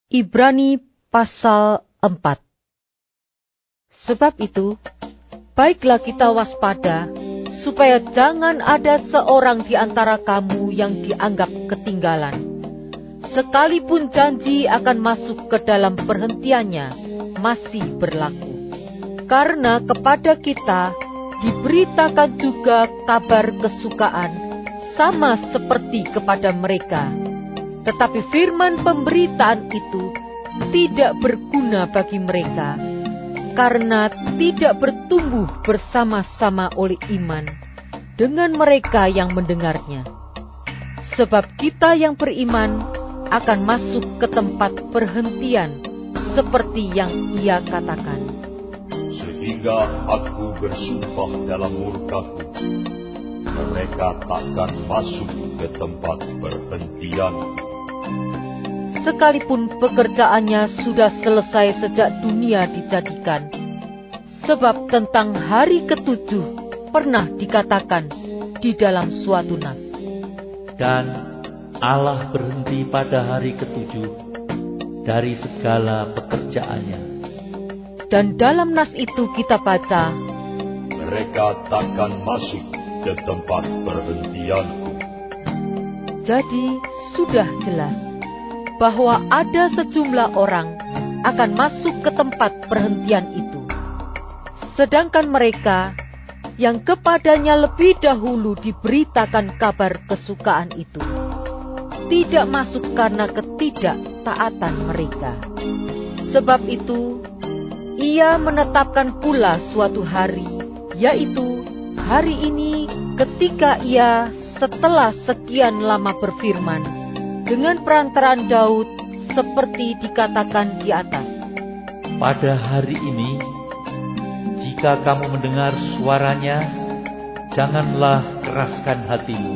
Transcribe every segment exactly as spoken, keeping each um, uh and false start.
Ibrani pasal empat. Sebab itu, baiklah kita waspada, supaya jangan ada seorang di antara kamu yang dianggap ketinggalan. Sekalipun janji akan masuk ke dalam perhentiannya, masih berlaku. Karena kepada kita diberitakan juga kabar kesukaan, sama seperti kepada mereka. Tetapi firman pemberitaan itu tidak berguna bagi mereka, karena tidak bertumbuh bersama-sama oleh iman dengan mereka yang mendengarnya. Sebab kita yang beriman akan masuk ke tempat perhentian, seperti yang ia katakan. Sehingga aku bersumpah dalam murkaku, mereka takkan masuk ke tempat perhentian. Sekalipun pekerjaannya sudah selesai sejak dunia dijadikan. Sebab tentang hari ketujuh pernah dikatakan di dalam suatu nas. Dan Allah berhenti pada hari ketujuh dari segala pekerjaannya. Dan dalam nas itu kita baca, mereka takkan masuk ke tempat perhentianku. Jadi sudah jelas bahwa ada sejumlah orang akan masuk ke tempat perhentian itu. Sedangkan mereka yang kepadanya lebih dahulu diberitakan kabar kesukaan itu, tidak masuk karena ketidaktaatan mereka. Sebab itu, ia menetapkan pula suatu hari, yaitu hari ini ketika ia setelah sekian lama berfirman, dengan perantaraan Daud seperti dikatakan di atas. Pada hari ini, jika kamu mendengar suaranya, janganlah keraskan hatimu.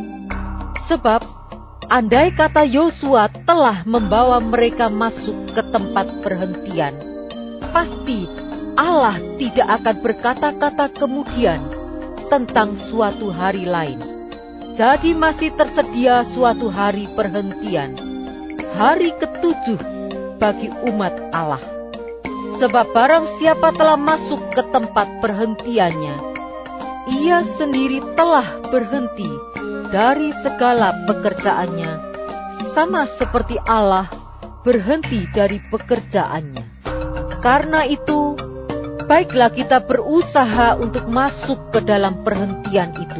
Sebab, andai kata Yosua telah membawa mereka masuk ke tempat perhentian, pasti Allah tidak akan berkata-kata kemudian tentang suatu hari lain. Jadi masih tersedia suatu hari perhentian, hari ketujuh bagi umat Allah. Sebab barang siapa telah masuk ke tempat perhentiannya, ia sendiri telah berhenti dari segala pekerjaannya, sama seperti Allah berhenti dari pekerjaannya. Karena itu, baiklah kita berusaha untuk masuk ke dalam perhentian itu,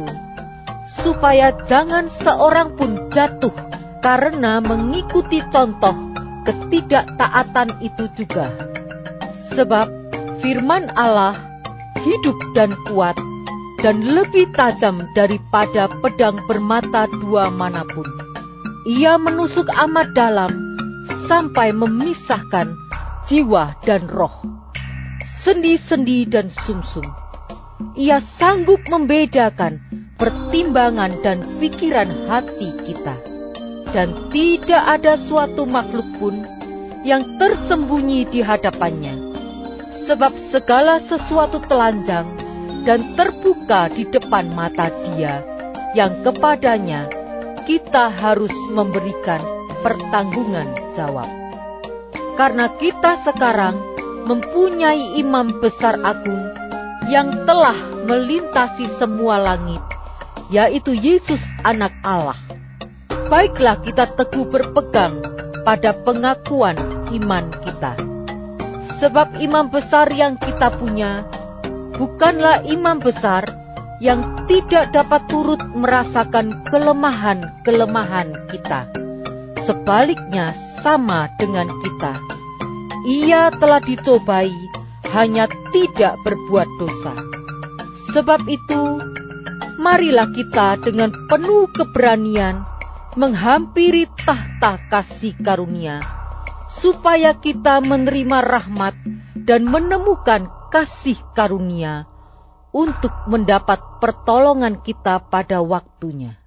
supaya jangan seorang pun jatuh karena mengikuti contoh ketidaktaatan itu juga. Sebab firman Allah hidup dan kuat dan lebih tajam daripada pedang bermata dua manapun. Ia menusuk amat dalam sampai memisahkan jiwa dan roh, sendi-sendi dan sumsum. Ia sanggup membedakan pertimbangan dan pikiran hati kita. Dan tidak ada suatu makhluk pun yang tersembunyi di hadapannya. Sebab segala sesuatu telanjang dan terbuka di depan mata Dia, yang kepadanya kita harus memberikan pertanggungan jawab. Karena kita sekarang mempunyai imam besar agung yang telah melintasi semua langit, yaitu Yesus anak Allah. Baiklah kita teguh berpegang pada pengakuan iman kita. Sebab imam besar yang kita punya bukanlah imam besar yang tidak dapat turut merasakan kelemahan-kelemahan kita. Sebaliknya sama dengan kita. Ia telah dicobai, hanya tidak berbuat dosa. Sebab itu, marilah kita dengan penuh keberanian menghampiri tahta kasih karunia, supaya kita menerima rahmat dan menemukan kasih karunia untuk mendapat pertolongan kita pada waktunya.